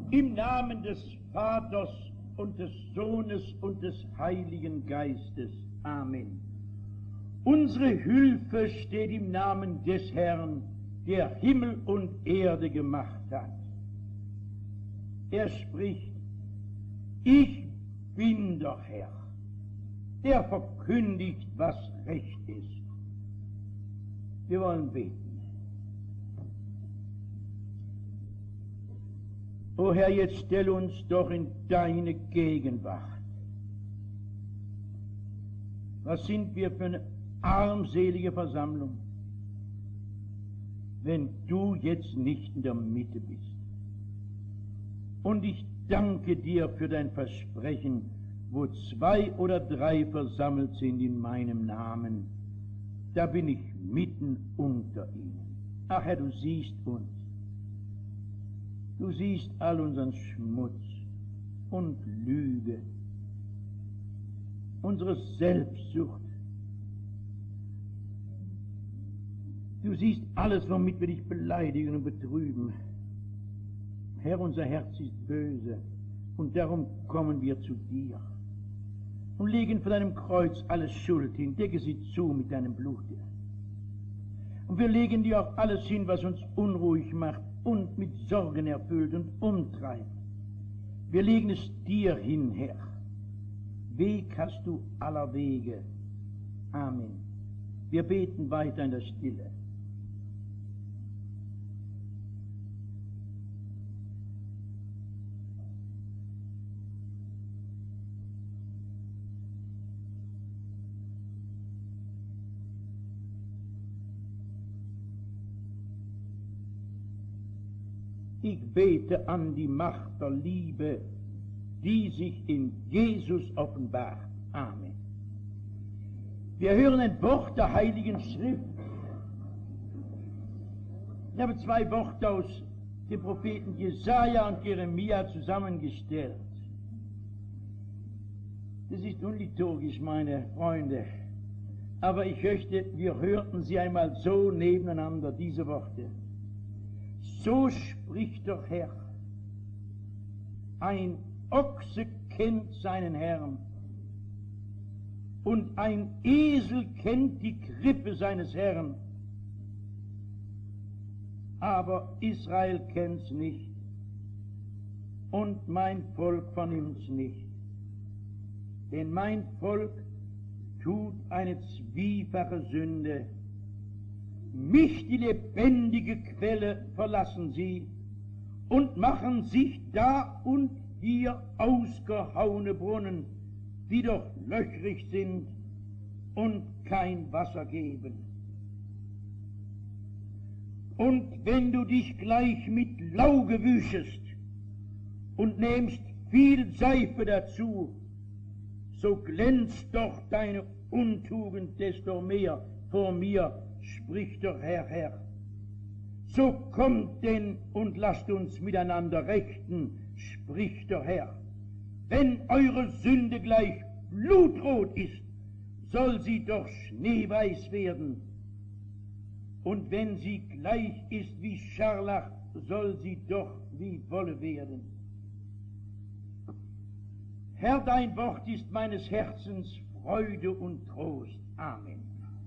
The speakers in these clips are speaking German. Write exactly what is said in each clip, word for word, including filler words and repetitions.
Im Namen des Vaters und des Sohnes und des Heiligen Geistes. Amen. Unsere Hilfe steht im Namen des Herrn, der Himmel und Erde gemacht hat. Er spricht: Ich bin der Herr, der verkündigt, was recht ist. Wir wollen beten. O Herr, jetzt stell uns doch in deine Gegenwart. Was sind wir für eine armselige Versammlung, wenn du jetzt nicht in der Mitte bist. Und ich danke dir für dein Versprechen, wo zwei oder drei versammelt sind in meinem Namen, da bin ich mitten unter ihnen. Ach Herr, du siehst uns. Du siehst all unseren Schmutz und Lüge, unsere Selbstsucht. Du siehst alles, womit wir dich beleidigen und betrüben. Herr, unser Herz ist böse, und darum kommen wir zu dir und legen vor deinem Kreuz alle Schuld hin, decke sie zu mit deinem Blute. Und wir legen dir auch alles hin, was uns unruhig macht und mit Sorgen erfüllt und umtreibt. Wir legen es dir hin, Herr. Weg hast du aller Wege. Amen. Wir beten weiter in der Stille. Ich bete an die Macht der Liebe, die sich in Jesus offenbart. Amen. Wir hören ein Wort der Heiligen Schrift. Ich habe zwei Worte aus den Propheten Jesaja und Jeremia zusammengestellt. Das ist unliturgisch, meine Freunde, aber ich möchte, wir hörten sie einmal so nebeneinander, diese Worte. So spricht der Herr: Ein Ochse kennt seinen Herrn, und ein Esel kennt die Krippe seines Herrn, aber Israel kennt's nicht, und mein Volk vernimmt's nicht. Denn mein Volk tut eine zwiefache Sünde. Mich, die lebendige Quelle, verlassen sie und machen sich da und hier ausgehauene Brunnen, die doch löchrig sind und kein Wasser geben. Und wenn du dich gleich mit Lauge wüschest und nehmst viel Seife dazu, so glänzt doch deine Untugend desto mehr vor mir, spricht der Herr, Herr. So kommt denn und lasst uns miteinander rechten, spricht der Herr. Wenn eure Sünde gleich blutrot ist, soll sie doch schneeweiß werden. Und wenn sie gleich ist wie Scharlach, soll sie doch wie Wolle werden. Herr, dein Wort ist meines Herzens Freude und Trost. Amen.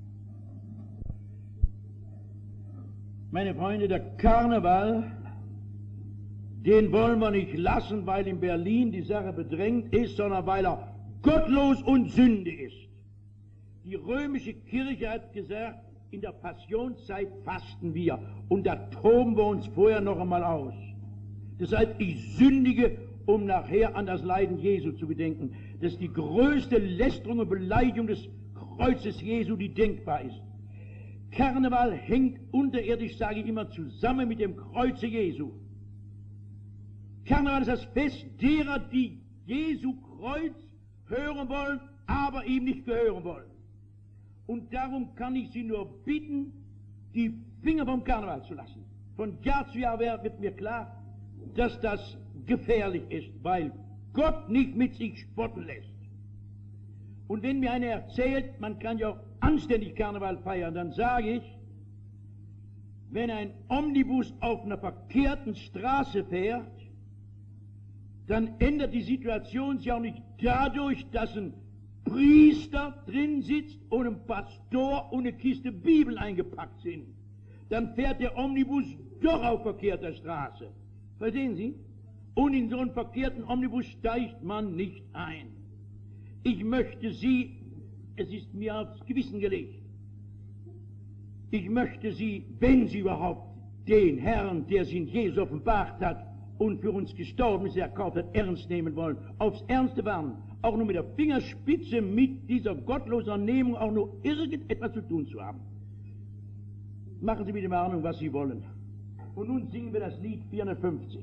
Meine Freunde, der Karneval, den wollen wir nicht lassen, weil in Berlin die Sache bedrängt ist, sondern weil er gottlos und Sünde ist. Die römische Kirche hat gesagt, in der Passionszeit fasten wir und da toben wir uns vorher noch einmal aus. Das heißt, ich sündige, um nachher an das Leiden Jesu zu gedenken. Das ist die größte Lästerung und Beleidigung des Kreuzes Jesu, die denkbar ist. Karneval hängt unterirdisch, sage ich immer, zusammen mit dem Kreuze Jesu. Karneval ist das Fest derer, die Jesu Kreuz hören wollen, aber ihm nicht gehören wollen. Und darum kann ich Sie nur bitten, die Finger vom Karneval zu lassen. Von Jahr zu Jahr wird mir klar, dass das gefährlich ist, weil Gott nicht mit sich spotten lässt. Und wenn mir einer erzählt, man kann ja auch anständig Karneval feiern, dann sage ich, wenn ein Omnibus auf einer verkehrten Straße fährt dann ändert die Situation sich auch nicht dadurch, dass ein Priester drin sitzt und ein Pastor und eine Kiste Bibel eingepackt sind. Dann fährt der Omnibus doch auf verkehrter Straße. Verstehen Sie? Und in so einen verkehrten Omnibus steigt man nicht ein. Ich möchte Sie, es ist mir aufs Gewissen gelegt, ich möchte Sie, wenn Sie überhaupt den Herrn, der sich in Jesus offenbart hat und für uns gestorben ist, erkauft hat, ernst nehmen wollen, aufs Ernste warnen, auch nur mit der Fingerspitze mit dieser gottlosen Annehmung auch nur irgendetwas zu tun zu haben. Machen Sie mit der Warnung, was Sie wollen. Und nun singen wir das Lied vierhundertfünfzig.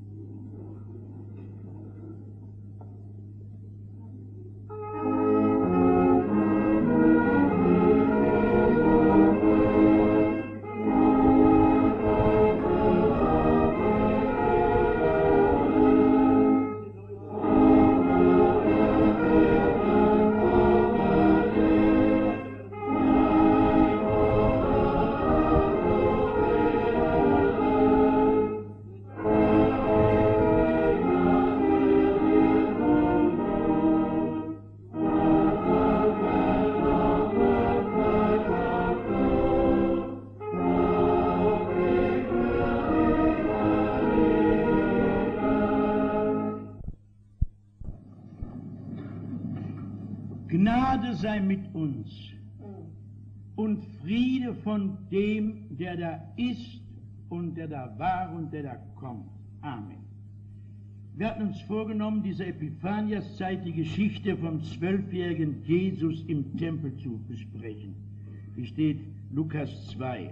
Gnade sei mit uns und Friede von dem, der da ist und der da war und der da kommt. Amen. Wir hatten uns vorgenommen, diese Epiphaniaszeit, die Geschichte vom zwölfjährigen Jesus im Tempel zu besprechen. Hier steht Lukas zwei.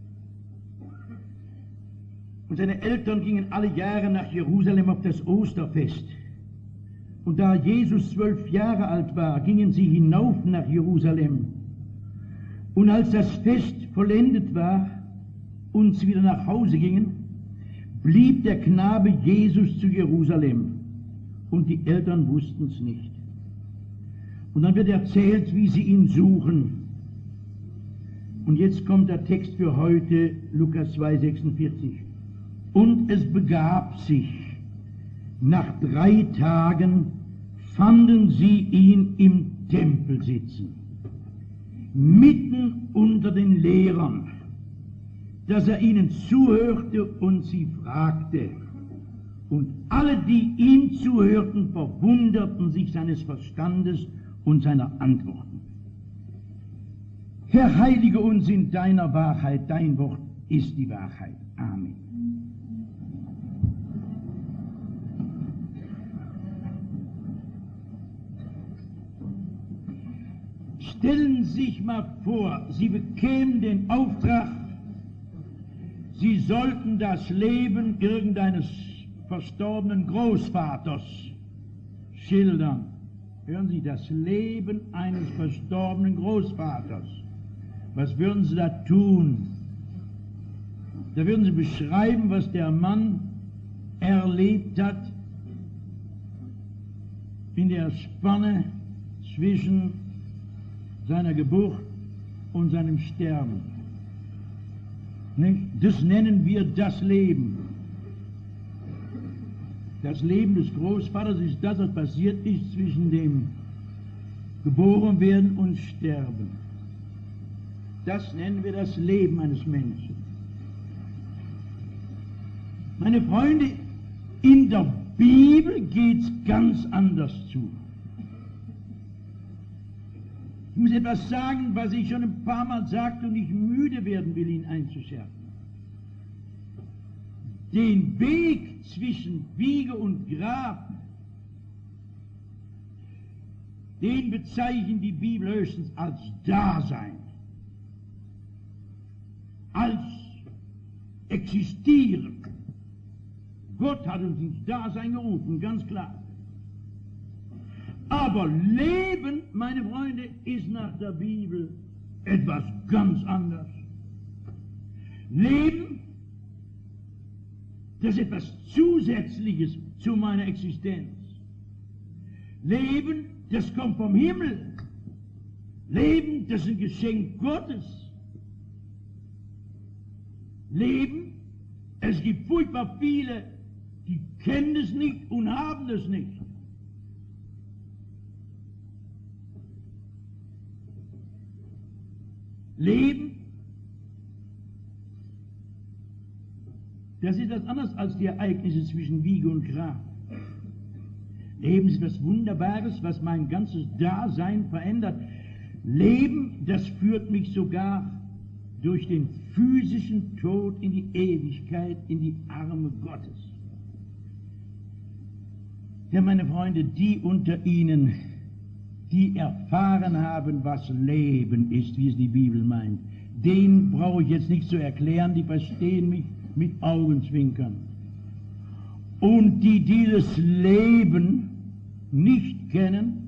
Und seine Eltern gingen alle Jahre nach Jerusalem auf das Osterfest. Und da Jesus zwölf Jahre alt war, gingen sie hinauf nach Jerusalem. Und als das Fest vollendet war und sie wieder nach Hause gingen, blieb der Knabe Jesus zu Jerusalem. Und die Eltern wussten es nicht. Und dann wird erzählt, wie sie ihn suchen. Und jetzt kommt der Text für heute, Lukas zwei, sechsundvierzig. Und es begab sich, nach drei Tagen fanden sie ihn im Tempel sitzen, mitten unter den Lehrern, dass er ihnen zuhörte und sie fragte. Und alle, die ihm zuhörten, verwunderten sich seines Verstandes und seiner Antworten. Herr, heilige uns in deiner Wahrheit, dein Wort ist die Wahrheit. Amen. Stellen Sie sich mal vor, Sie bekämen den Auftrag, Sie sollten das Leben irgendeines verstorbenen Großvaters schildern. Hören Sie, das Leben eines verstorbenen Großvaters. Was würden Sie da tun? Da würden Sie beschreiben, was der Mann erlebt hat in der Spanne zwischen seiner Geburt und seinem Sterben. Nicht? Das nennen wir das Leben. Das Leben des Großvaters ist das, was passiert ist zwischen dem Geborenwerden und Sterben. Das nennen wir das Leben eines Menschen. Meine Freunde, in der Bibel geht es ganz anders zu. Ich muss etwas sagen, was ich schon ein paar Mal sagte und nicht müde werden will, ihn einzuschärfen. Den Weg zwischen Wiege und Grab, den bezeichnet die Bibel höchstens als Dasein, als Existieren. Gott hat uns ins Dasein gerufen, ganz klar. Aber Leben, meine Freunde, ist nach der Bibel etwas ganz anderes. Leben, das ist etwas Zusätzliches zu meiner Existenz. Leben, das kommt vom Himmel. Leben, das ist ein Geschenk Gottes. Leben, es gibt furchtbar viele, Die kennen es nicht und haben es nicht. Leben, das ist etwas anderes als die Ereignisse zwischen Wiege und Grab. Leben ist etwas Wunderbares, was mein ganzes Dasein verändert. Leben, das führt mich sogar durch den physischen Tod in die Ewigkeit, in die Arme Gottes. Ja, meine Freunde, die unter Ihnen, die erfahren haben, was Leben ist, wie es die Bibel meint, denen brauche ich jetzt nicht zu erklären, die verstehen mich mit Augenzwinkern. Und die dieses Leben nicht kennen,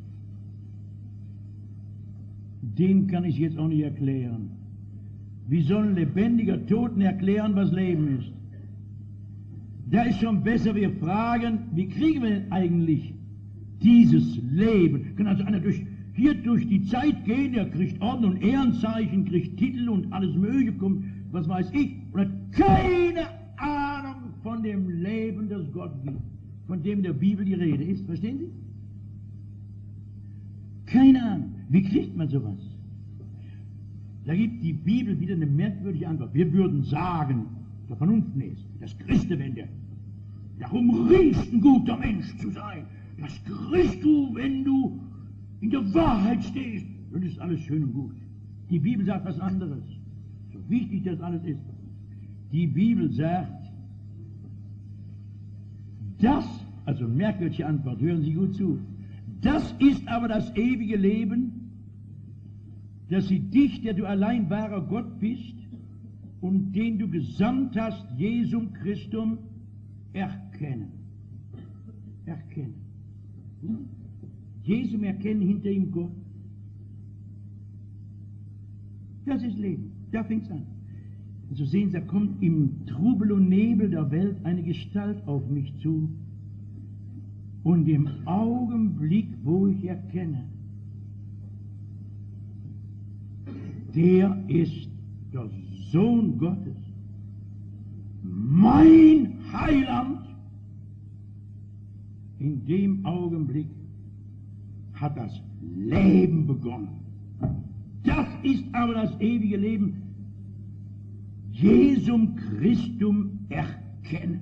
den kann ich jetzt auch nicht erklären. Wie soll ein lebendiger Toten erklären, was Leben ist? Da ist schon besser, wir fragen, wie kriegen wir denn eigentlich dieses Leben? Kann also einer durch, hier durch die Zeit gehen, der kriegt Orden und Ehrenzeichen, kriegt Titel und alles Mögliche, kommt, was weiß ich, und hat keine Ahnung von dem Leben, das Gott gibt, von dem in der Bibel die Rede ist. Verstehen Sie? Keine Ahnung. Wie kriegt man sowas? Da gibt die Bibel wieder eine merkwürdige Antwort. Wir würden sagen, der Vernunft ist, das Christewende, darum ringst ein guter Mensch zu sein. Das kriegst du, wenn du in der Wahrheit stehst. Das ist alles schön und gut. Die Bibel sagt was anderes. So wichtig das alles ist. Die Bibel sagt, das, also merkwürdige Antwort, hören Sie gut zu, das ist aber das ewige Leben, dass sie dich, der du allein wahrer Gott bist und den du gesandt hast, Jesum Christum, erkennen. Erkennen. Hm? Jesum erkennen, hinter ihm Gott. Das ist Leben. Da fängt es an. Und so sehen Sie, da kommt im Trubel und Nebel der Welt eine Gestalt auf mich zu. Und im Augenblick, wo ich erkenne, der ist der Sohn Gottes, mein Heiland, in dem Augenblick hat das Leben begonnen. Das ist aber das ewige Leben, Jesum Christum erkennen.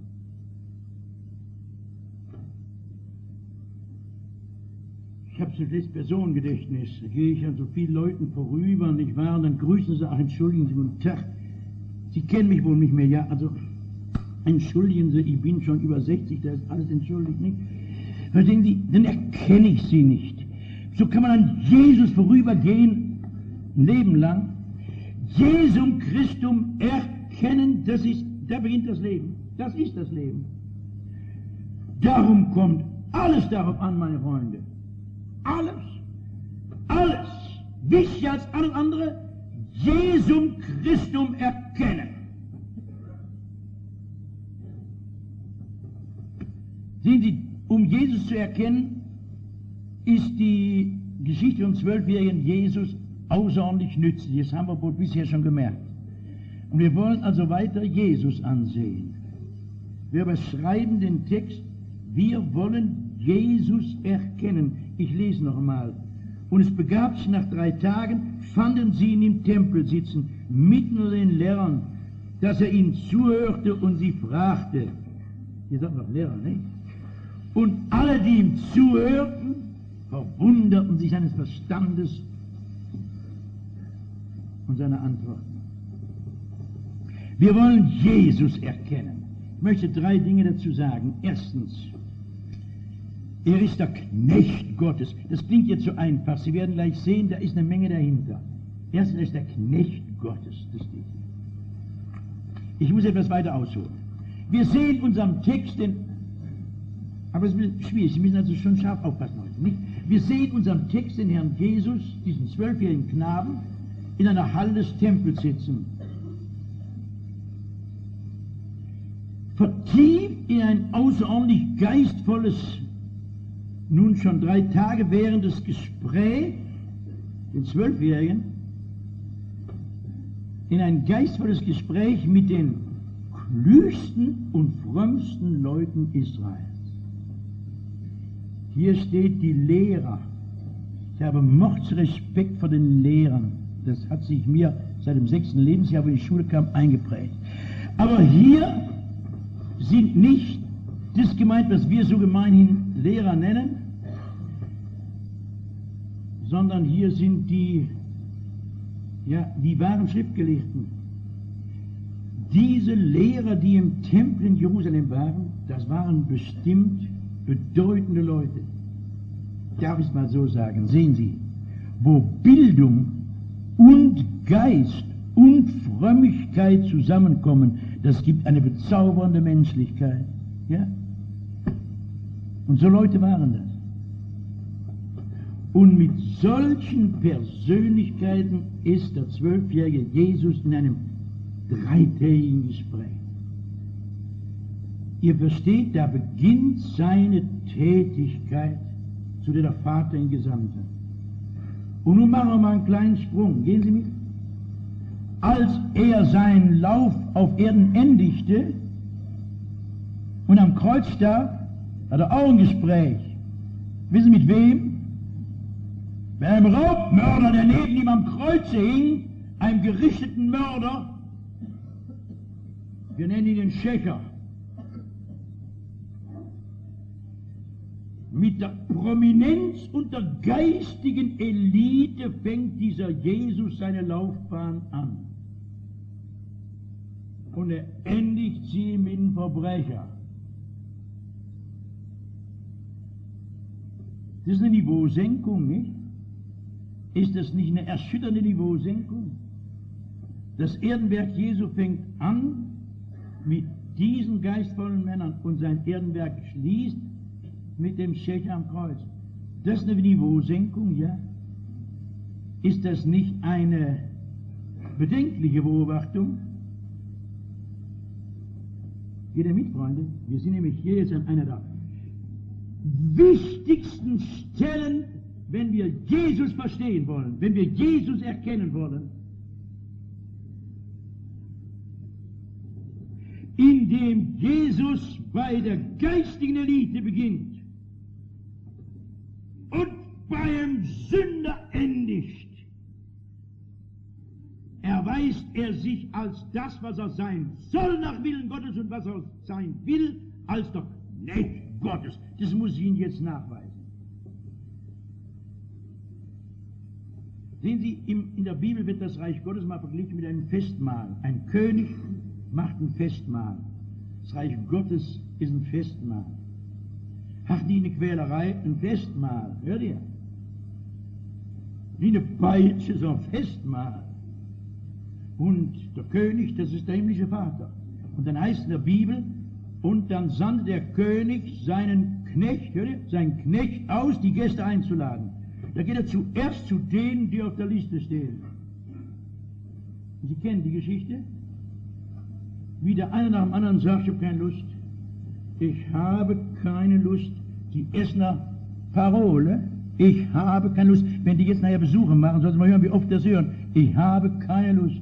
Ich habe so ein Personengedächtnis, da gehe ich an so vielen Leuten vorüber, nicht wahr, und dann grüßen sie, ach, entschuldigen Sie, guten Tag, Sie kennen mich wohl nicht mehr, ja, also, entschuldigen Sie, ich bin schon über sechzig, da ist alles entschuldigt, nicht? Verstehen Sie, dann erkenne ich Sie nicht. So kann man an Jesus vorübergehen, ein Leben lang, Jesum Christum erkennen, das ist, da beginnt das Leben, das ist das Leben. Darum kommt alles darauf an, meine Freunde. Alles, alles, wichtiger als alles andere, Jesum Christum erkennen. Sehen Sie, um Jesus zu erkennen, ist die Geschichte vom zwölfjährigen Jesus außerordentlich nützlich. Das haben wir wohl bisher schon gemerkt. Und wir wollen also weiter Jesus ansehen. Wir überschreiben den Text, wir wollen Jesus erkennen. Ich lese noch einmal. Und es begab sich nach drei Tagen, fanden sie ihn im Tempel sitzen, mitten unter den Lehrern, dass er ihnen zuhörte und sie fragte. Ihr sagt noch Lehrer, nicht? Und alle, die ihm zuhörten, verwunderten sich seines Verstandes und seiner Antworten. Wir wollen Jesus erkennen. Ich möchte drei Dinge dazu sagen. Erstens, er ist der Knecht Gottes. Das klingt jetzt so einfach. Sie werden gleich sehen, da ist eine Menge dahinter. Erstens, er ist der Knecht Gottes. Das steht hier. Ich muss etwas weiter ausholen. Wir sehen in unserem Text, den, aber es ist schwierig, Sie müssen also schon scharf aufpassen heute, nicht? Wir sehen in unserem Text den Herrn Jesus, diesen zwölfjährigen Knaben, in einer Halle des Tempels sitzen. Vertieft in ein außerordentlich geistvolles, nun schon drei Tage währendes Gespräch, den Zwölfjährigen, in ein geistvolles Gespräch mit den klügsten und frömmsten Leuten Israels. Hier steht die Lehrer. Ich habe Mordsrespekt vor den Lehrern. Das hat sich mir seit dem sechsten Lebensjahr, wo ich in die Schule kam, eingeprägt. Aber hier sind nicht das gemeint, was wir so gemeinhin Lehrer nennen, sondern hier sind die, ja, die wahren Schriftgelehrten. Diese Lehrer, die im Tempel in Jerusalem waren, das waren bestimmt bedeutende Leute. Darf ich es mal so sagen? Sehen Sie, wo Bildung und Geist und Frömmigkeit zusammenkommen, das gibt eine bezaubernde Menschlichkeit. Ja? Und so Leute waren das. Und mit solchen Persönlichkeiten ist der zwölfjährige Jesus in einem dreitägigen Gespräch. Ihr versteht, da beginnt seine Tätigkeit, zu der der Vater ihn gesandt hat. Und nun machen wir mal einen kleinen Sprung. Gehen Sie mit. Als er seinen Lauf auf Erden endigte und am Kreuz starb, hat er auch ein Gespräch. Wissen Sie mit wem? Mit einem Raubmörder, der neben ihm am Kreuze hing, einem gerichteten Mörder. Wir nennen ihn den Schächer. Mit der Prominenz und der geistigen Elite fängt dieser Jesus seine Laufbahn an. Und er endigt sie mit einem Verbrecher. Das ist eine Niveausenkung, nicht? Ist das nicht eine erschütternde Niveausenkung? Das Erdenwerk Jesu fängt an mit diesen geistvollen Männern und sein Erdenwerk schließt mit dem Schächer am Kreuz. Das ist eine Niveausenkung, ja? Ist das nicht eine bedenkliche Beobachtung? Geht ihr mit, Freunde? Wir sind nämlich hier jetzt an einer der wichtigsten Stellen, wenn wir Jesus verstehen wollen, wenn wir Jesus erkennen wollen. Indem Jesus bei der geistigen Elite beginnt und beim Sünder endigt, erweist er sich als das, was er sein soll nach Willen Gottes und was er sein will, als der Knecht Gottes. Das muss ich Ihnen jetzt nachweisen. Sehen Sie, im, in der Bibel wird das Reich Gottes mal verglichen mit einem Festmahl. Ein König macht ein Festmahl. Das Reich Gottes ist ein Festmahl. Hat nie eine Quälerei, ein Festmahl. Hört ihr? Wie eine Peitsche, so ein Festmahl. Und der König, das ist der himmlische Vater. Und dann heißt in der Bibel, und dann sandte der König seinen Knecht, hört ihr, seinen Knecht aus, die Gäste einzuladen. Da geht er zuerst zu denen, die auf der Liste stehen. Und Sie kennen die Geschichte? Wie der eine nach dem anderen sagt, ich habe keine Lust. Ich habe keine Lust. Die Essener Parole, ich habe keine Lust. Wenn die jetzt nachher Besuche machen, sollen Sie mal hören, wie oft das hören. Ich habe keine Lust.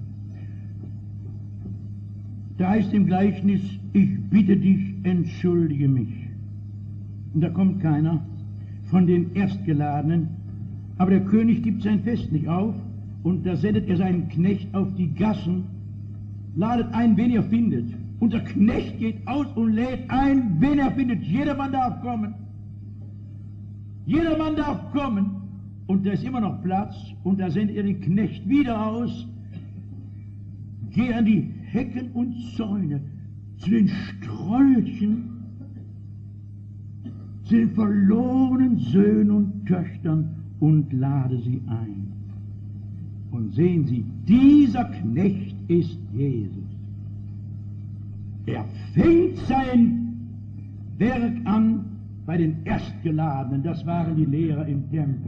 Da heißt im Gleichnis, ich bitte dich, entschuldige mich. Und da kommt keiner von den Erstgeladenen. Aber der König gibt sein Fest nicht auf und da sendet er seinen Knecht auf die Gassen, ladet ein, wen er findet. Und der Knecht geht aus und lädt ein, wen er findet. Jedermann darf kommen. Jedermann darf kommen. Und da ist immer noch Platz. Und da sendet er den Knecht wieder aus. Geh an die Hecken und Zäune, zu den Strolchen, zu den verlorenen Söhnen und Töchtern und lade sie ein. Und sehen Sie, dieser Knecht ist Jesus. Er fängt sein Werk an bei den Erstgeladenen, das waren die Lehrer im Tempel.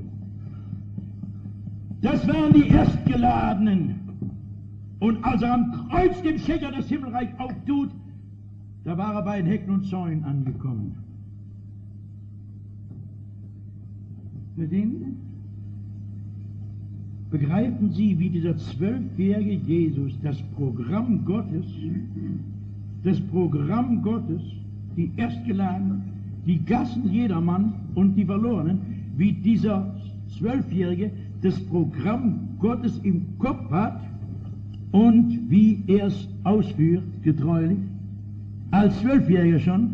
Das waren die Erstgeladenen. Und als er am Kreuz dem Schächer das Himmelreich auftut, da war er bei den Hecken und Zäunen angekommen. Verstehen Sie? Begreifen Sie, wie dieser zwölfjährige Jesus das Programm Gottes das Programm Gottes, die Erstgeladenen, die Gassen jedermann und die Verlorenen, wie dieser Zwölfjährige das Programm Gottes im Kopf hat und wie er es ausführt, getreulich, als Zwölfjähriger schon.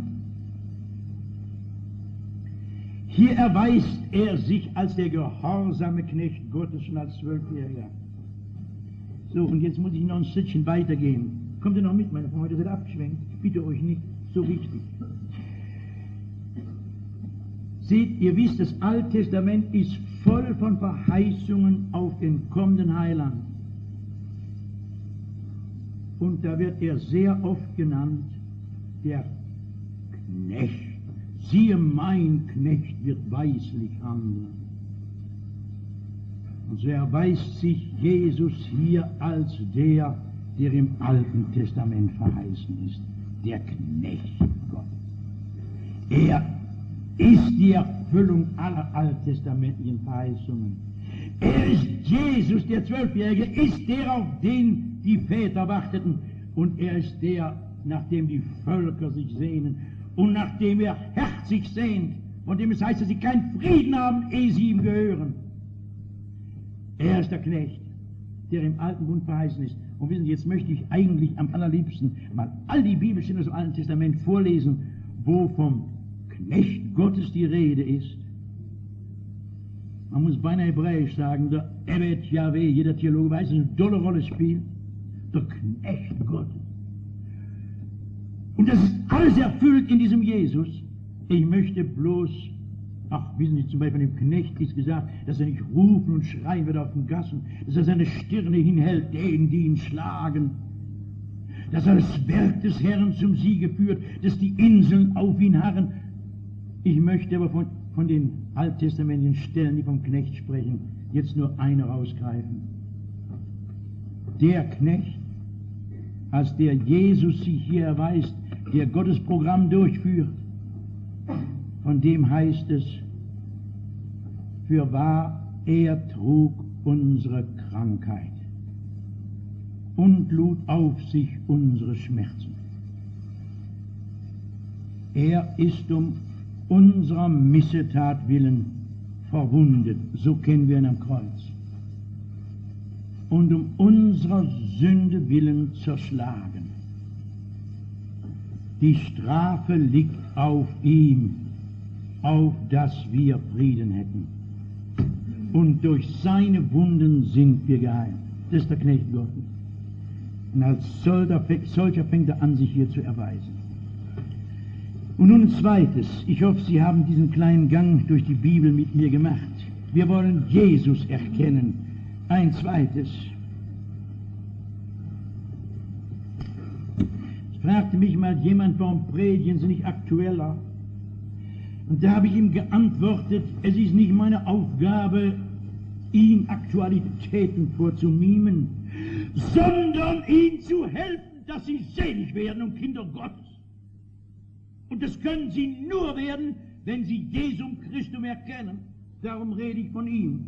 Hier erweist er sich als der gehorsame Knecht Gottes schon als Zwölfjähriger. So, und jetzt muss ich noch ein Stückchen weitergehen. Kommt ihr noch mit, meine Freunde, seid abgeschwenkt. Ich bitte euch nicht, so wichtig. Seht, ihr wisst, das Alte Testament ist voll von Verheißungen auf den kommenden Heiland. Und da wird er sehr oft genannt, der Knecht. Siehe, mein Knecht wird weislich handeln. Und so erweist sich Jesus hier als der, der im Alten Testament verheißen ist, der Knecht Gottes. Er ist die Erfüllung aller alttestamentlichen Verheißungen. Er ist Jesus, der Zwölfjährige, ist der, auf den die Väter warteten, und er ist der, nach dem die Völker sich sehnen und nach dem er herzlich sehnt, von dem es heißt, dass sie keinen Frieden haben, ehe sie ihm gehören. Er ist der Knecht, der im Alten Bund verheißen ist. Und wissen Sie, jetzt möchte ich eigentlich am allerliebsten mal all die Bibelstellen aus dem Alten Testament vorlesen, wo vom Knecht Gottes die Rede ist. Man muss beinahe hebräisch sagen, der Evet Yahweh, jeder Theologe weiß, dass eine dolle Rolle spielt. Der Knecht Gottes. Und das ist alles erfüllt in diesem Jesus. Ich möchte bloß, ach, wissen Sie, zum Beispiel von dem Knecht ist gesagt, dass er nicht rufen und schreien wird auf den Gassen, dass er seine Stirne hinhält, denen, die ihn schlagen, dass er das Werk des Herrn zum Siege führt, dass die Inseln auf ihn harren. Ich möchte aber von, von den alttestamentlichen Stellen, die vom Knecht sprechen, jetzt nur eine rausgreifen. Der Knecht, als der Jesus sich hier erweist, der Gottes Programm durchführt, von dem heißt es, fürwahr, er trug unsere Krankheit und lud auf sich unsere Schmerzen. Er ist um unserer Missetat willen verwundet, so kennen wir ihn am Kreuz, und um unserer Sünde willen zerschlagen. Die Strafe liegt auf ihm, auf dass wir Frieden hätten. Und durch seine Wunden sind wir geheilt. Das ist der Knecht Gottes. Und als solcher fängt er an, sich hier zu erweisen. Und nun ein zweites. Ich hoffe, Sie haben diesen kleinen Gang durch die Bibel mit mir gemacht. Wir wollen Jesus erkennen. Ein zweites. Es fragte mich mal jemand, warum predigen Sie nicht aktueller? Und da habe ich ihm geantwortet, es ist nicht meine Aufgabe, ihm Aktualitäten vorzumimen, sondern ihm zu helfen, dass sie selig werden und Kinder Gottes. Und das können sie nur werden, wenn sie Jesum Christum erkennen. Darum rede ich von ihm.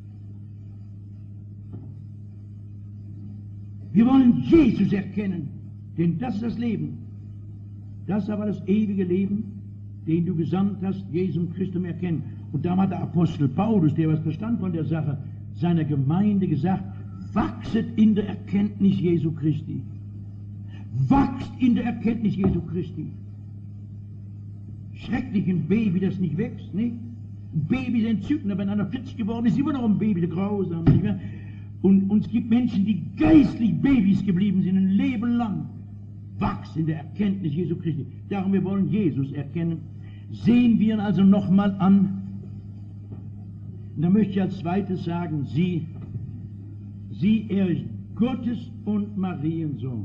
Wir wollen Jesus erkennen, denn das ist das Leben. Das ist aber das ewige Leben, den du gesandt hast, Jesum Christum erkennen. Und da hat der Apostel Paulus, der was verstand von der Sache, seiner Gemeinde gesagt, wachset in der Erkenntnis Jesu Christi. Wachst in der Erkenntnis Jesu Christi. Schrecklich, ein Baby, das nicht wächst, nicht? Ein Baby ist entzückend, aber wenn einer vierzig geworden ist, immer noch ein Baby, der grausam, nicht mehr? Und, und es gibt Menschen, die geistlich Babys geblieben sind, ein Leben lang. Wachs in der Erkenntnis Jesu Christi. Darum, wir wollen Jesus erkennen. Sehen wir ihn also nochmal an. Und da möchte ich als zweites sagen, sie, sie, er ist Gottes und Mariensohn.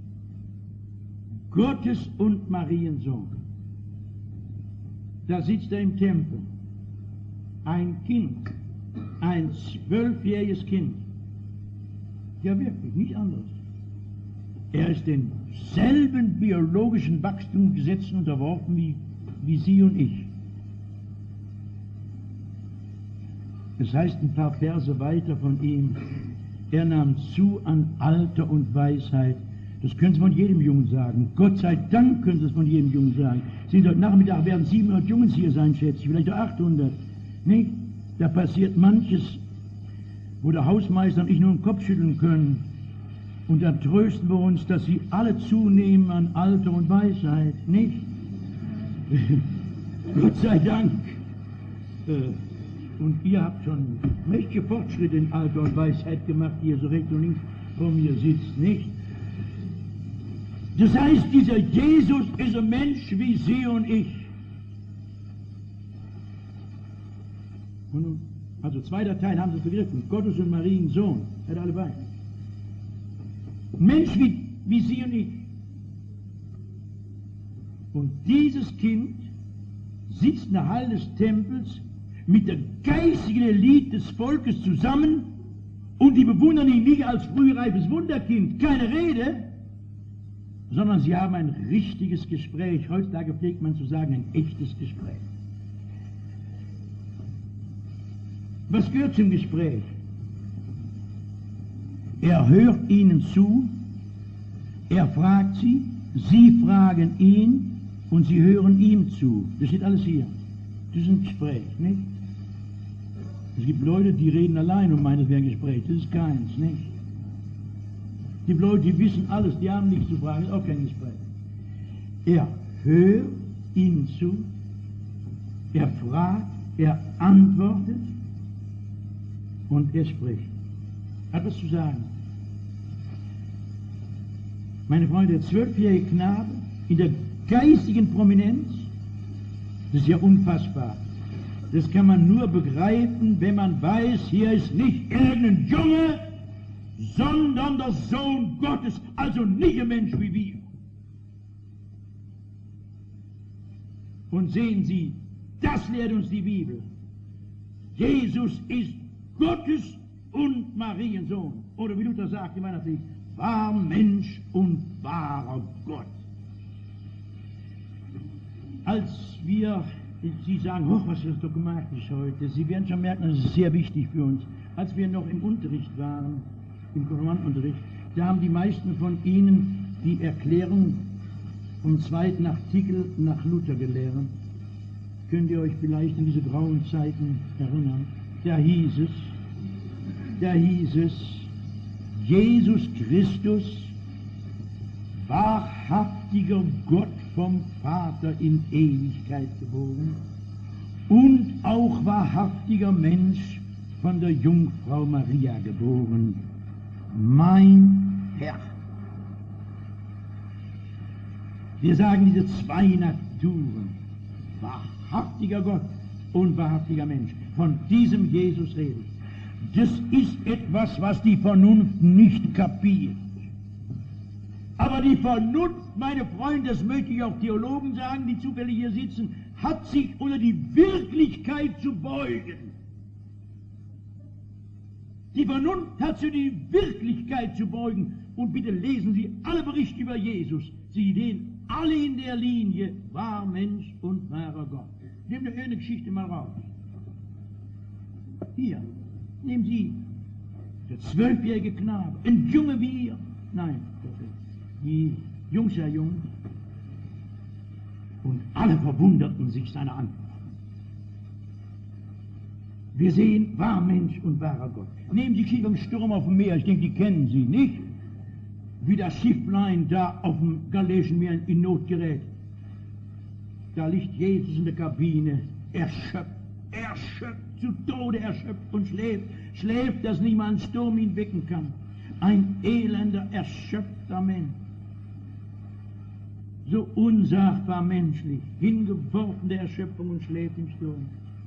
Gottes und Mariensohn. Da sitzt er im Tempel. Ein Kind, ein zwölfjähriges Kind. Ja, wirklich, nicht anderes. Er ist denselben biologischen Wachstumsgesetzen unterworfen wie, wie Sie und ich. Es heißt ein paar Verse weiter von ihm, er nahm zu an Alter und Weisheit, Das können Sie von jedem Jungen sagen. Gott sei Dank können Sie es von jedem Jungen sagen. Sehen Sie, heute Nachmittag werden siebenhundert Jungs hier sein, schätze ich, vielleicht auch achthundert. Nicht? Da passiert manches, wo der Hausmeister und ich nur den Kopf schütteln können. Und dann trösten wir uns, dass sie alle zunehmen an Alter und Weisheit. Nicht? Gott sei Dank. Und ihr habt schon mächtige Fortschritte in Alter und Weisheit gemacht, die ihr so rechts und links vor mir sitzt, nicht? Das heißt, dieser Jesus ist ein Mensch wie Sie und ich. Und nun, also zweiter Teil haben Sie begriffen, Gottes und Mariens Sohn, er hat alle beide. Ein Mensch wie, wie Sie und ich. Und dieses Kind sitzt in der Halle des Tempels mit der geistigen Elite des Volkes zusammen und die bewundern ihn nicht als frühreifes Wunderkind, keine Rede, sondern sie haben ein richtiges Gespräch. Heutzutage pflegt man zu sagen, ein echtes Gespräch. Was gehört zum Gespräch? Er hört ihnen zu, er fragt sie, sie fragen ihn und sie hören ihm zu. Das steht alles hier. Das ist ein Gespräch, nicht? Es gibt Leute, die reden allein und meinen, es wäre ein Gespräch. Das ist keins, nicht? Es gibt Leute, die wissen alles, die haben nichts zu fragen, das ist auch kein Gespräch. Er hört ihnen zu, er fragt, er antwortet und er spricht. Hat was zu sagen. Meine Freunde, der zwölfjährige Knabe in der geistigen Prominenz, das ist ja unfassbar. Das kann man nur begreifen, wenn man weiß, hier ist nicht irgendein Junge, sondern der Sohn Gottes, also nicht ein Mensch wie wir. Und sehen Sie, das lehrt uns die Bibel. Jesus ist Gottes und Mariens Sohn. Oder wie Luther sagt in meiner Pflicht, wahr Mensch und wahrer Gott. Als wir, Sie sagen, oh, was das doch gemacht ist heute, Sie werden schon merken, das ist sehr wichtig für uns. Als wir noch im Unterricht waren, im Konfirmandenunterricht, da haben die meisten von Ihnen die Erklärung vom zweiten Artikel nach Luther gelehrt. Könnt ihr euch vielleicht in diese grauen Zeiten erinnern? Da hieß es, da hieß es, Jesus Christus, wahrhaftiger Gott vom Vater in Ewigkeit geboren und auch wahrhaftiger Mensch von der Jungfrau Maria geboren, mein Herr. Wir sagen diese zwei Naturen, wahrhaftiger Gott und wahrhaftiger Mensch. Von diesem Jesus redet. Das ist etwas, was die Vernunft nicht kapiert. Aber die Vernunft, meine Freunde, das möchte ich auch Theologen sagen, die zufällig hier sitzen, hat sich unter die Wirklichkeit zu beugen. Die Vernunft hat sich die Wirklichkeit zu beugen. Und bitte lesen Sie alle Berichte über Jesus. Sie sehen alle in der Linie, wahr Mensch und wahrer Gott. Nehmen wir eine Geschichte mal raus. Hier, nehmen Sie der zwölfjährige Knabe, ein Junge wie ihr. Nein, die Jungs ja jung. Und alle verwunderten sich seiner Antwort. Wir sehen, wahr Mensch und wahrer Gott. Nehmen Sie Geschichte vom Sturm auf dem Meer, ich denke, die kennen Sie, nicht? Wie das Schifflein da auf dem Galiläischen Meer in Not gerät. Da liegt Jesus in der Kabine, erschöpft, erschöpft, zu Tode erschöpft und schläft, schläft, dass niemand einen Sturm ihn wecken kann. Ein elender, erschöpfter Mensch. So unsagbar menschlich, hingeworfen der Erschöpfung und schläft im Sturm.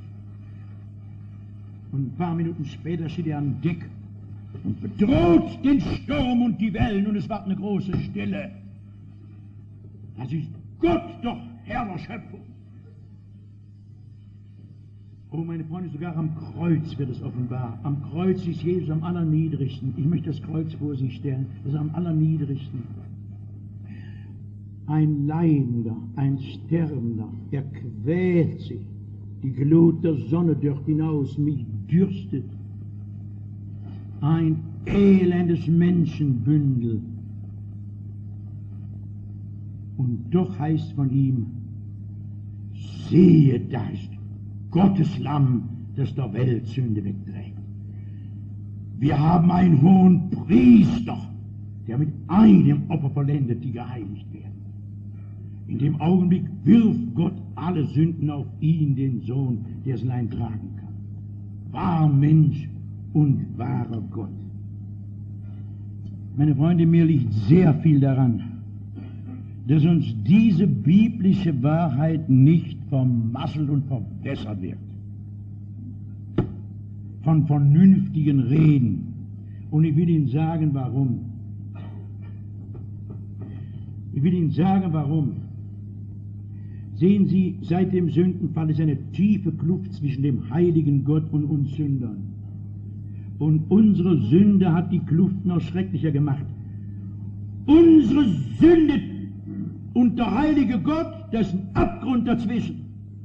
Und ein paar Minuten später steht er an Deck und bedroht den Sturm und die Wellen und es war eine große Stille. Das ist Gott doch Herr der Schöpfung. Oh, meine Freunde, sogar am Kreuz wird es offenbar. Am Kreuz ist Jesus am allerniedrigsten. Ich möchte das Kreuz vor sich stellen. Das ist am allerniedrigsten. Ein Leidender, ein Sterbender, er quält sich. Die Glut der Sonne dort hinaus mich dürstet. Ein elendes Menschenbündel. Und doch heißt von ihm, siehe, da ist Gottes Lamm, das der Welt Sünde wegträgt. Wir haben einen hohen Priester, der mit einem Opfer vollendet, die geheiligt werden. In dem Augenblick wirft Gott alle Sünden auf ihn, den Sohn, der es allein tragen kann. Wahr Mensch und wahrer Gott. Meine Freunde, mir liegt sehr viel daran, dass uns diese biblische Wahrheit nicht vermasselt und verwässert wird. Von vernünftigen Reden. Und ich will Ihnen sagen, warum. Ich will Ihnen sagen, warum. Sehen Sie, seit dem Sündenfall ist eine tiefe Kluft zwischen dem heiligen Gott und uns Sündern. Und unsere Sünde hat die Kluft noch schrecklicher gemacht. Unsere Sünde und der heilige Gott, da ist ein Abgrund dazwischen.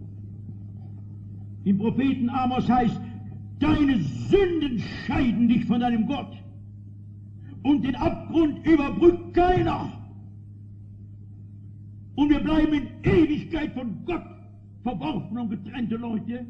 Im Propheten Amos heißt, deine Sünden scheiden dich von deinem Gott. Und den Abgrund überbrückt keiner. Und wir bleiben in Ewigkeit von Gott verworfen und getrennte Leute.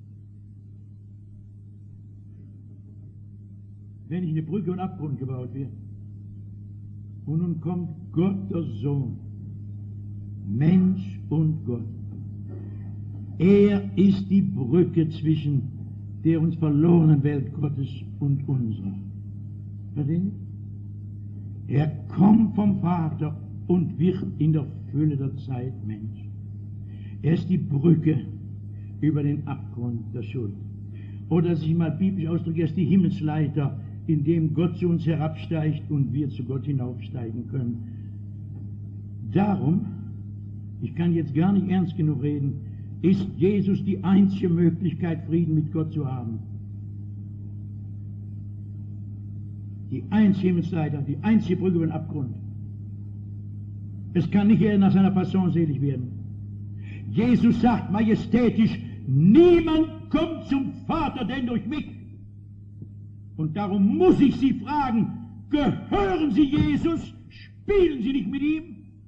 Wenn nicht eine Brücke und Abgrund gebaut wird. Und nun kommt Gott, der Sohn, Mensch und Gott. Er ist die Brücke zwischen der uns verlorenen Welt Gottes und unserer. Verstehen Sie? Er kommt vom Vater und wird in der Fülle der Zeit Mensch. Er ist die Brücke über den Abgrund der Schuld. Oder, dass ich mal biblisch ausdrücke, er ist die Himmelsleiter, in dem Gott zu uns herabsteigt und wir zu Gott hinaufsteigen können. Darum, ich kann jetzt gar nicht ernst genug reden, ist Jesus die einzige Möglichkeit, Frieden mit Gott zu haben. Die einzige Himmelsleiter, die einzige Brücke über den Abgrund. Es kann nicht er nach seiner Passion selig werden. Jesus sagt majestätisch, niemand kommt zum Vater denn durch mich. Und darum muss ich Sie fragen, gehören Sie Jesus? Spielen Sie nicht mit ihm?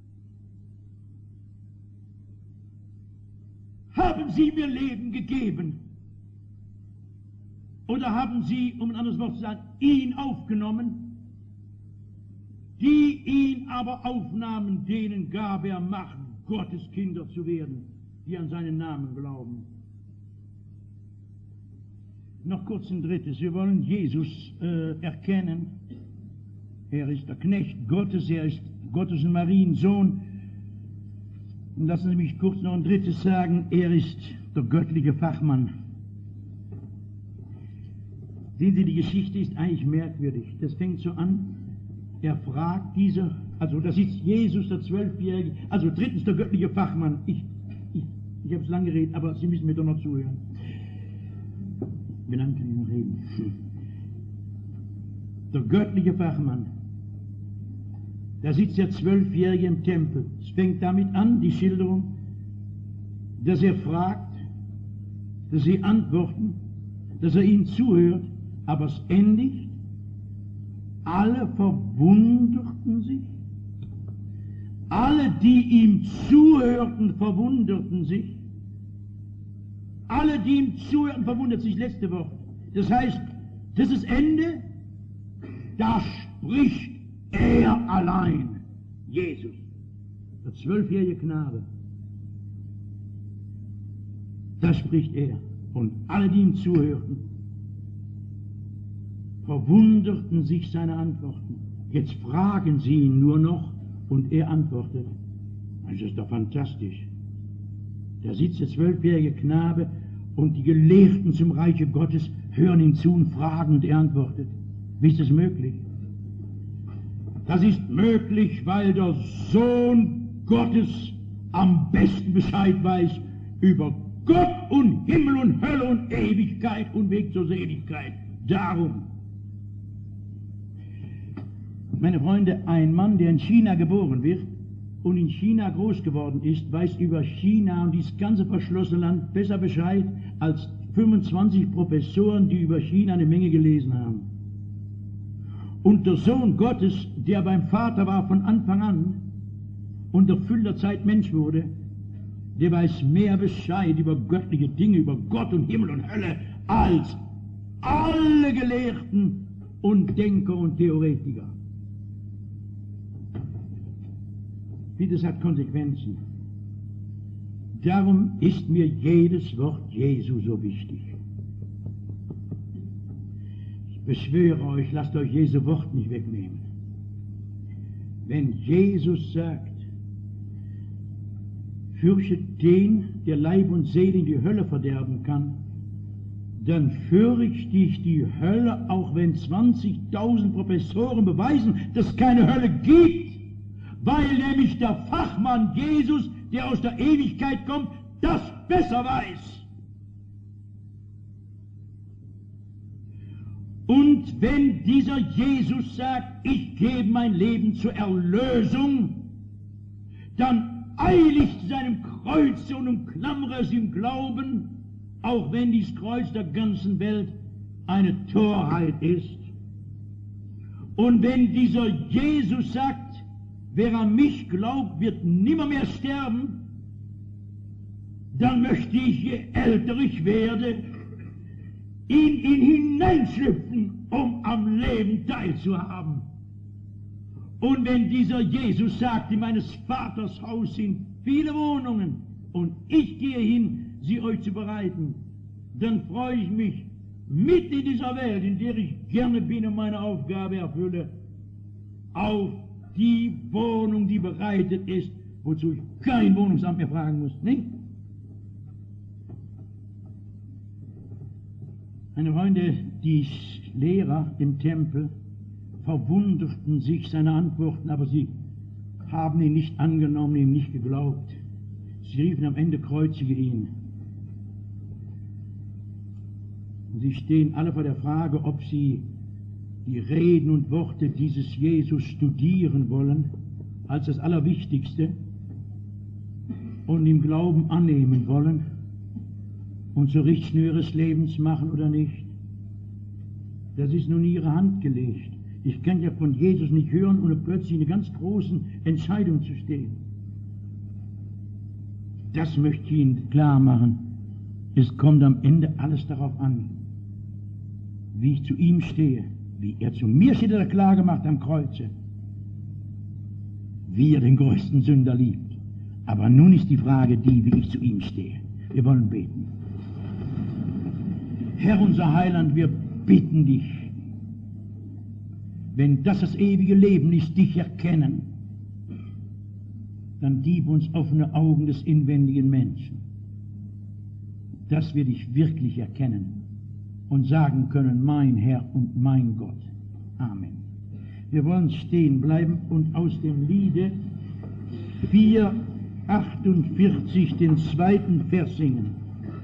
Haben Sie mir Leben gegeben? Oder haben Sie, um ein anderes Wort zu sagen, ihn aufgenommen? Die ihn aber aufnahmen, denen gab er Macht, Gottes Kinder zu werden, die an seinen Namen glauben. Noch kurz ein drittes. Wir wollen Jesus äh, erkennen. Er ist der Knecht Gottes, er ist Gottes und Mariens Sohn. Und lassen Sie mich kurz noch ein drittes sagen. Er ist der göttliche Fachmann. Sehen Sie, die Geschichte ist eigentlich merkwürdig. Das fängt so an. Er fragt dieser, also das ist Jesus, der Zwölfjährige, also drittens der göttliche Fachmann. Ich, ich, ich habe es lange geredet, aber Sie müssen mir doch noch zuhören. Wie lange kann ich noch reden? Der göttliche Fachmann. Da sitzt der Zwölfjährige im Tempel. Es fängt damit an, die Schilderung, dass er fragt, dass sie antworten, dass er ihnen zuhört, aber es endigt, alle verwunderten sich. Alle, die ihm zuhörten, verwunderten sich. Alle, die ihm zuhörten, verwunderten sich. Letzte Wort. Das heißt, das ist Ende. Da spricht er allein. Jesus. Der zwölfjährige Knabe. Da spricht er. Und alle, die ihm zuhörten, verwunderten sich seine Antworten. Jetzt fragen sie ihn nur noch und er antwortet. Das ist doch fantastisch. Da sitzt der zwölfjährige Knabe und die Gelehrten zum Reiche Gottes hören ihm zu und fragen und er antwortet. Wie ist das möglich? Das ist möglich, weil der Sohn Gottes am besten Bescheid weiß über Gott und Himmel und Hölle und Ewigkeit und Weg zur Seligkeit. Darum. Meine Freunde, ein Mann, der in China geboren wird und in China groß geworden ist, weiß über China und dieses ganze verschlossene Land besser Bescheid als fünfundzwanzig Professoren, die über China eine Menge gelesen haben. Und der Sohn Gottes, der beim Vater war von Anfang an, und der Fülle der Zeit Mensch wurde, der weiß mehr Bescheid über göttliche Dinge, über Gott und Himmel und Hölle, als alle Gelehrten und Denker und Theoretiker. Das hat Konsequenzen. Darum ist mir jedes Wort Jesu so wichtig. Ich beschwöre euch, lasst euch Jesu Wort nicht wegnehmen. Wenn Jesus sagt, fürchtet den, der Leib und Seele in die Hölle verderben kann, dann fürchte ich die Hölle, auch wenn zwanzigtausend Professoren beweisen, dass es keine Hölle gibt, weil nämlich der Fachmann Jesus, der aus der Ewigkeit kommt, das besser weiß. Und wenn dieser Jesus sagt, ich gebe mein Leben zur Erlösung, dann eile ich zu seinem Kreuz und umklammere es im Glauben, auch wenn dieses Kreuz der ganzen Welt eine Torheit ist. Und wenn dieser Jesus sagt, wer an mich glaubt, wird nimmermehr sterben, dann möchte ich, je älter ich werde, in ihn hineinschlüpfen, um am Leben teilzuhaben. Und wenn dieser Jesus sagt, in meines Vaters Haus sind viele Wohnungen und ich gehe hin, sie euch zu bereiten, dann freue ich mich mitten in dieser Welt, in der ich gerne bin und meine Aufgabe erfülle, auf die Wohnung, die bereitet ist, wozu ich kein Wohnungsamt mehr fragen muss. Nicht? Meine Freunde, die Lehrer im Tempel verwunderten sich seine Antworten, aber sie haben ihn nicht angenommen, ihm nicht geglaubt. Sie riefen am Ende, kreuzige ihn. Und sie stehen alle vor der Frage, ob sie die Reden und Worte dieses Jesus studieren wollen, als das Allerwichtigste, und im Glauben annehmen wollen und zur Richtschnur ihres Lebens machen oder nicht. Das ist nun in ihre Hand gelegt. Ich kann ja von Jesus nicht hören, ohne plötzlich in einer ganz großen Entscheidung zu stehen. Das möchte ich Ihnen klar machen. Es kommt am Ende alles darauf an, wie ich zu ihm stehe, wie er zu mir steht, hat er klar gemacht am Kreuze, wie er den größten Sünder liebt. Aber nun ist die Frage die, wie ich zu ihm stehe. Wir wollen beten. Herr, unser Heiland, wir bitten dich, wenn das das ewige Leben ist, dich erkennen, dann gib uns offene Augen des inwendigen Menschen, dass wir dich wirklich erkennen und sagen können, mein Herr und mein Gott. Amen. Wir wollen stehen bleiben und aus dem Liede vier achtundvierzig den zweiten Vers singen.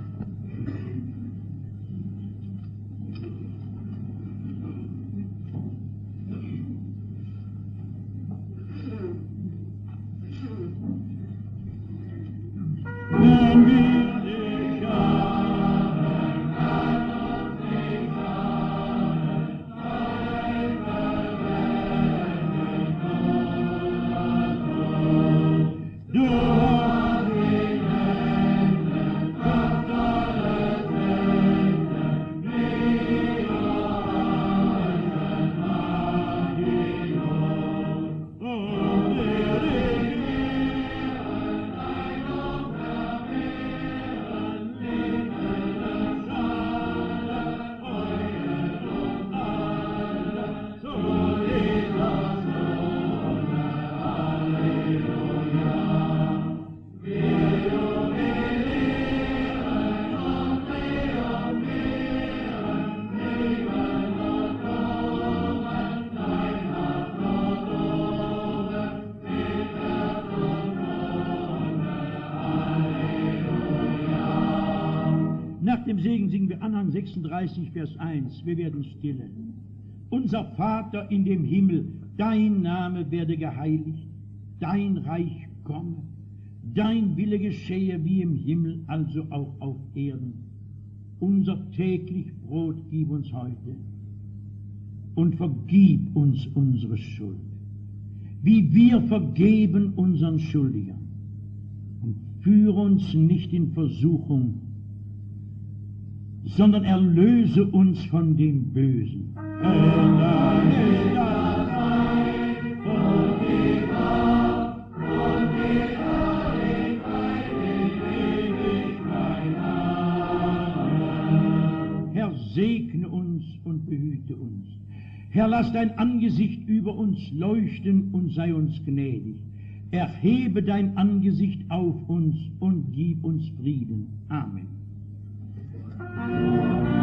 Nach dem Segen singen wir Anhang sechsunddreißig, Vers eins. Wir werden stille. Unser Vater in dem Himmel, dein Name werde geheiligt, dein Reich komme, dein Wille geschehe wie im Himmel, also auch auf Erden. Unser täglich Brot gib uns heute und vergib uns unsere Schuld, wie wir vergeben unseren Schuldigern. Und führe uns nicht in Versuchung, sondern erlöse uns von dem Bösen. Und dann ist das Reich und die Macht und die Herrlichkeit in Ewigkeit. Amen. Herr, segne uns und behüte uns. Herr, lass dein Angesicht über uns leuchten und sei uns gnädig. Erhebe dein Angesicht auf uns und gib uns Frieden. Amen.